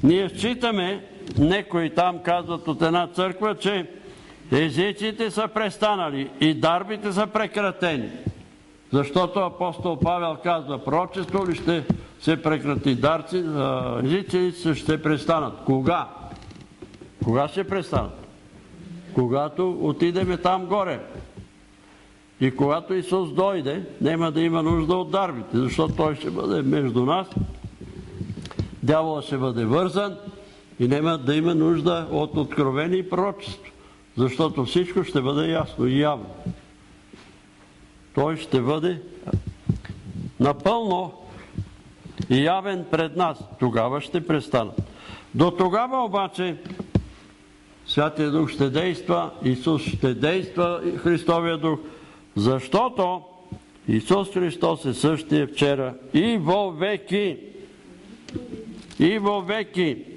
Ние считаме, некои там казват от една църква, че езиците са престанали и дарбите са прекратени. Защото апостол Павел казва, пророчество ли ще се прекрати, езици ще престанат. Кога? Кога ще престанат? Когато отидеме там горе. И когато Исус дойде, няма да има нужда от дарбите, защото Той ще бъде между нас, дяволът ще бъде вързан и няма да има нужда от откровение и пророчество, защото всичко ще бъде ясно и явно. Той ще бъде напълно явен пред нас. Тогава ще престанат. До тогава обаче Святия Дух ще действа, Исус ще действа, Христовия Дух, защото Исус Христос е същия вчера и во веки. И во веки.